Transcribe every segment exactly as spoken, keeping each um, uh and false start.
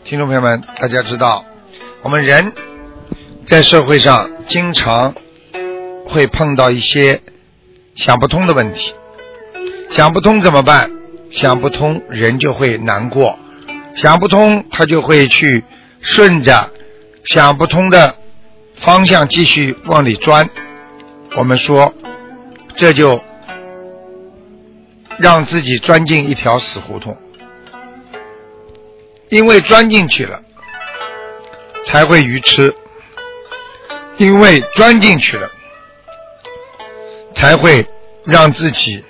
听众朋友们，大家知道，我们人在社会上经常会碰到一些想不通的问题，想不通怎么办？想不通人就会难过，想不通他就会去顺着想不通的方向继续往里钻。我们说这就让自己钻进一条死胡同，因为钻进去了才会愚痴，因为钻进去了才会让自己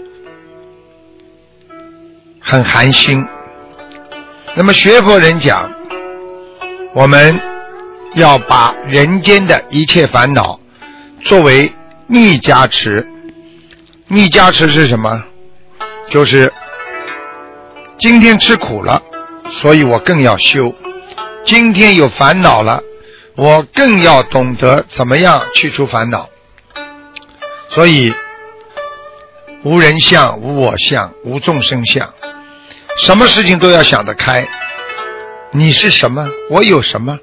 很寒心。那么学佛人讲，我们要把人间的一切烦恼作为逆加持。逆加持是什么？就是今天吃苦了，所以我更要修；今天有烦恼了，我更要懂得怎么样去除烦恼。所以无人相，无我相，无众生相，什么事情都要想得开。你是什么？我有什么？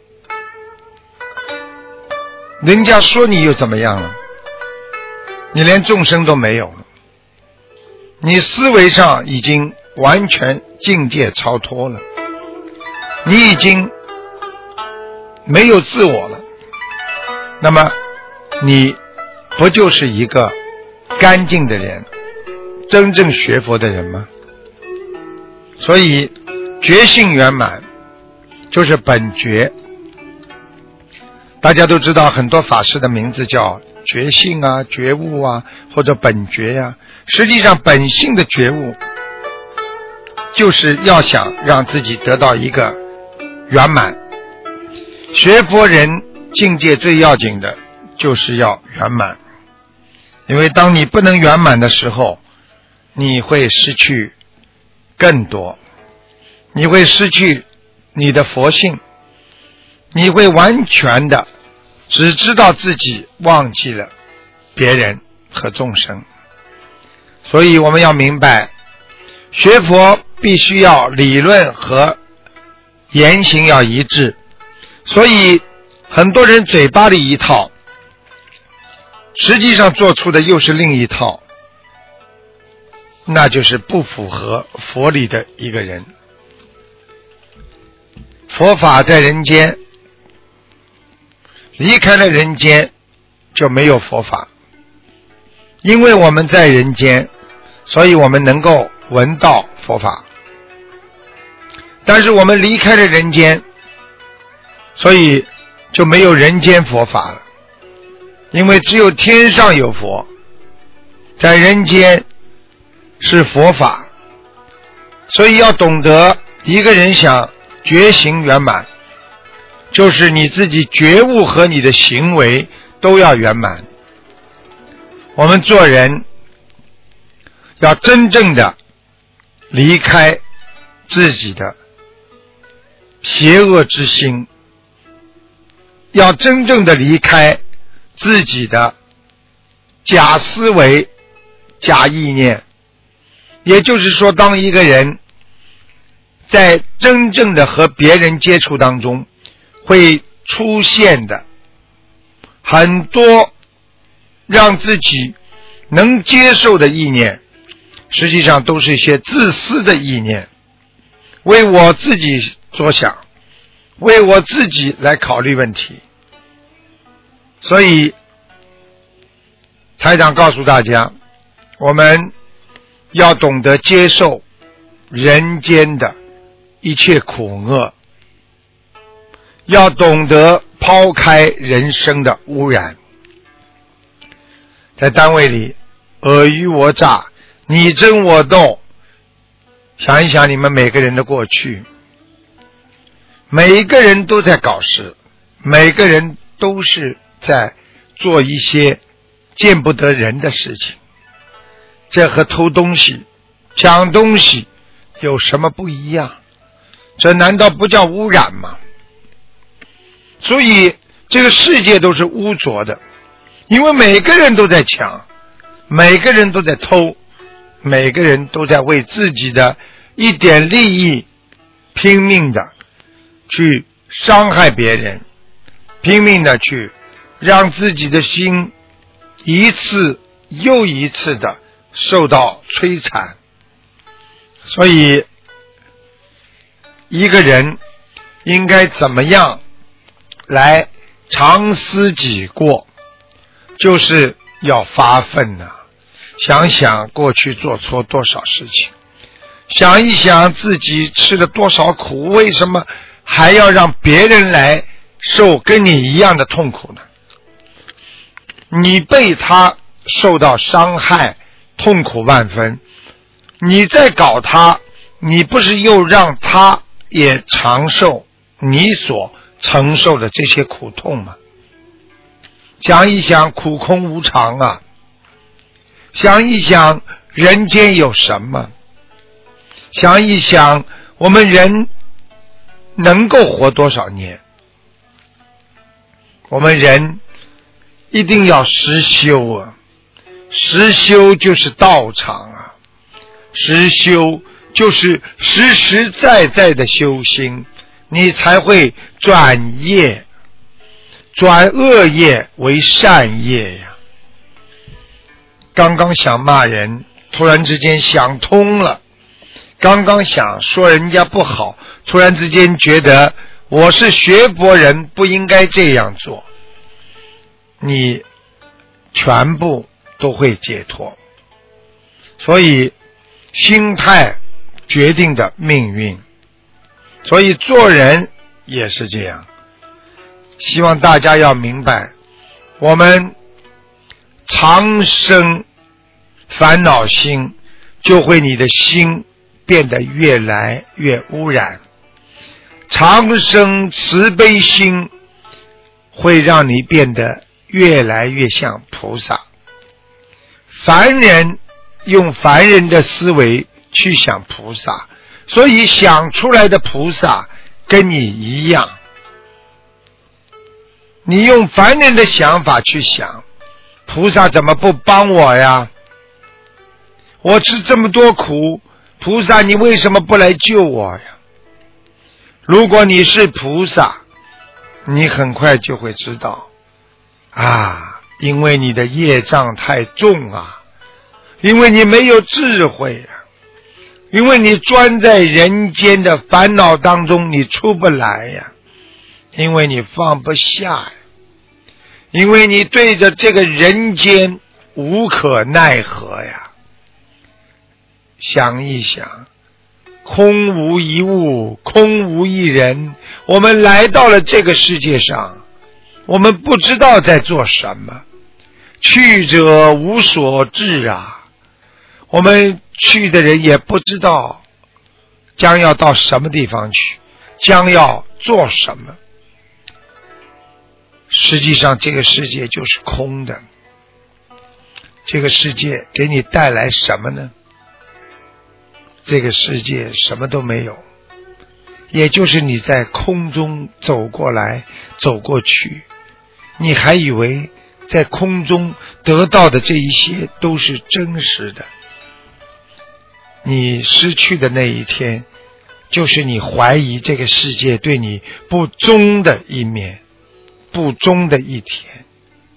人家说你又怎么样了？你连众生都没有了，你思维上已经完全境界超脱了，你已经没有自我了，那么你不就是一个干净的人，真正学佛的人吗？所以觉性圆满就是本觉。大家都知道很多法师的名字叫觉性啊、觉悟啊，或者本觉呀、啊。实际上本性的觉悟就是要想让自己得到一个圆满。学佛人境界最要紧的就是要圆满，因为当你不能圆满的时候，你会失去更多，你会失去你的佛性，你会完全的只知道自己，忘记了别人和众生。所以我们要明白，学佛必须要理论和言行要一致。所以很多人嘴巴里一套，实际上做出的又是另一套，那就是不符合佛理的一个人。佛法在人间，离开了人间就没有佛法。因为我们在人间，所以我们能够闻到佛法，但是我们离开了人间，所以就没有人间佛法了。因为只有天上有佛，在人间是佛法。所以要懂得，一个人想觉行圆满，就是你自己觉悟和你的行为都要圆满。我们做人要真正的离开自己的邪恶之心，要真正的离开自己的假思维、假意念。也就是说，当一个人在真正的和别人接触当中，会出现的很多让自己能接受的意念，实际上都是一些自私的意念，为我自己着想，为我自己来考虑问题。所以台长告诉大家，我们要懂得接受人间的一切苦厄，要懂得抛开人生的污染。在单位里尔虞我诈，你争我斗，想一想你们每个人的过去，每一个人都在搞事，每个人都是在做一些见不得人的事情。这和偷东西、抢东西有什么不一样？这难道不叫污染吗？所以这个世界都是污浊的，因为每个人都在抢，每个人都在偷，每个人都在为自己的一点利益拼命的去伤害别人，拼命的去让自己的心一次又一次的受到摧残。所以一个人应该怎么样来常思己过，就是要发愤啊，想想过去做错多少事情，想一想自己吃了多少苦，为什么还要让别人来受跟你一样的痛苦呢？你被他受到伤害，痛苦万分，你再搞他，你不是又让他也承受你所承受的这些苦痛吗？想一想，苦空无常啊，想一想人间有什么，想一想我们人能够活多少年，我们人一定要实修啊，实修就是道场啊，实修就是实实在在的修心，你才会转业，转恶业为善业呀。刚刚想骂人，突然之间想通了，刚刚想说人家不好，突然之间觉得我是学佛人，不应该这样做，你全部都会解脱。所以心态决定着命运，所以做人也是这样。希望大家要明白，我们常生烦恼心，就会你的心变得越来越污染。常生慈悲心，会让你变得越来越像菩萨。凡人用凡人的思维去想菩萨，所以想出来的菩萨跟你一样。你用凡人的想法去想，菩萨怎么不帮我呀？我吃这么多苦，菩萨你为什么不来救我呀？如果你是菩萨，你很快就会知道啊，因为你的业障太重啊，因为你没有智慧啊，因为你钻在人间的烦恼当中，你出不来呀，因为你放不下呀，因为你对着这个人间无可奈何呀。想一想，空无一物，空无一人，我们来到了这个世界上，我们不知道在做什么，去者无所至啊，我们去的人也不知道将要到什么地方去，将要做什么。实际上这个世界就是空的，这个世界给你带来什么呢？这个世界什么都没有，也就是你在空中走过来走过去，你还以为在空中得到的这一些都是真实的。你失去的那一天，就是你怀疑这个世界对你不忠的一面，不忠的一天。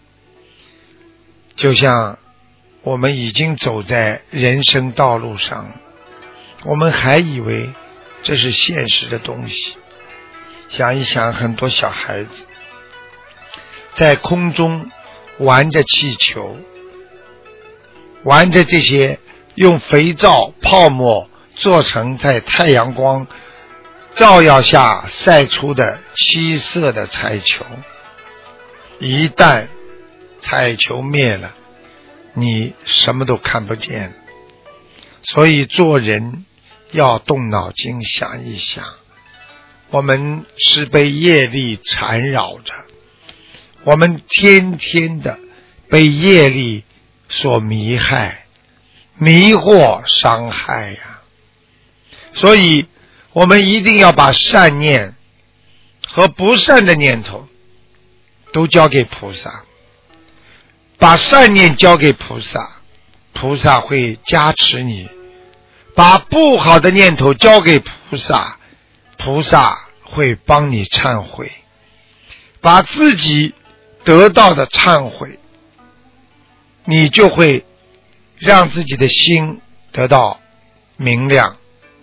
就像我们已经走在人生道路上，我们还以为这是现实的东西。想一想，很多小孩子在空中玩着气球，玩着这些用肥皂泡沫做成在太阳光照耀下晒出的七色的彩球，一旦彩球灭了，你什么都看不见。所以做人要动脑筋想一想，我们是被业力缠绕着，我们天天的被业力所迷害、迷惑、伤害呀。所以我们一定要把善念和不善的念头都交给菩萨，把善念交给菩萨，菩萨会加持你；把不好的念头交给菩萨，菩萨会帮你忏悔，把自己得到的忏悔，你就会让自己的心得到明亮。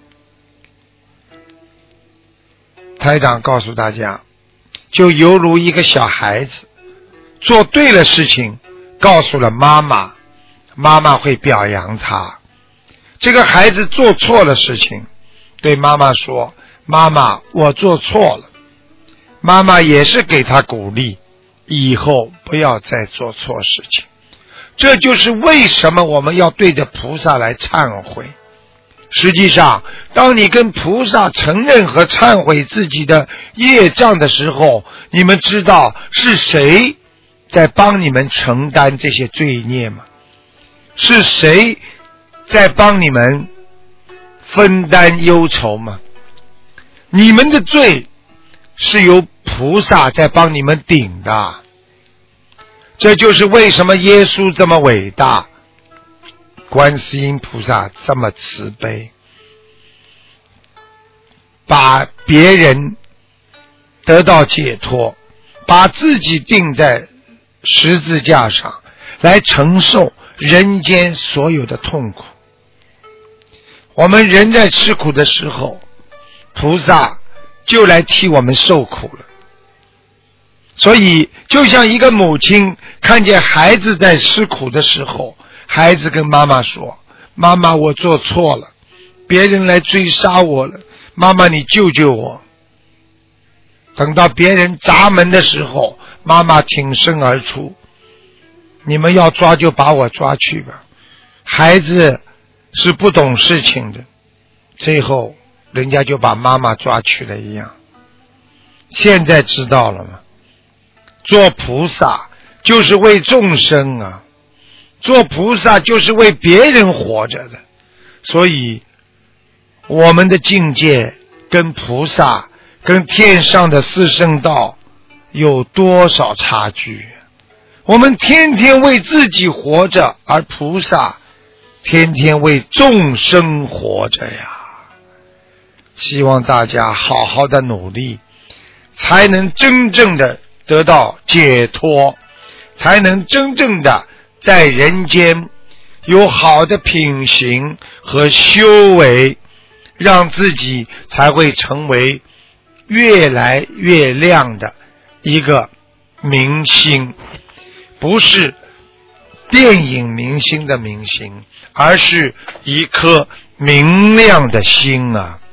台长告诉大家，就犹如一个小孩子做对了事情，告诉了妈妈，妈妈会表扬他。这个孩子做错了事情，对妈妈说，妈妈我做错了，妈妈也是给他鼓励，以后不要再做错事情。这就是为什么我们要对着菩萨来忏悔。实际上当你跟菩萨承认和忏悔自己的业障的时候，你们知道是谁在帮你们承担这些罪孽吗？是谁在帮你们分担忧愁吗？你们的罪是由菩萨在帮你们顶的。这就是为什么耶稣这么伟大，观世音菩萨这么慈悲，把别人得到解脱，把自己钉在十字架上来承受人间所有的痛苦。我们人在吃苦的时候，菩萨就来替我们受苦了。所以就像一个母亲看见孩子在吃苦的时候，孩子跟妈妈说，妈妈我做错了，别人来追杀我了，妈妈你救救我。等到别人砸门的时候，妈妈挺身而出，你们要抓就把我抓去吧。孩子是不懂事情的，最后人家就把妈妈抓去了一样。现在知道了吗？做菩萨就是为众生啊，做菩萨就是为别人活着的。所以我们的境界跟菩萨跟天上的四圣道有多少差距？我们天天为自己活着，而菩萨天天为众生活着呀。希望大家好好的努力，才能真正的得到解脱，才能真正的在人间有好的品行和修为，让自己才会成为越来越亮的一个明星，不是电影明星的明星，而是一颗明亮的心啊。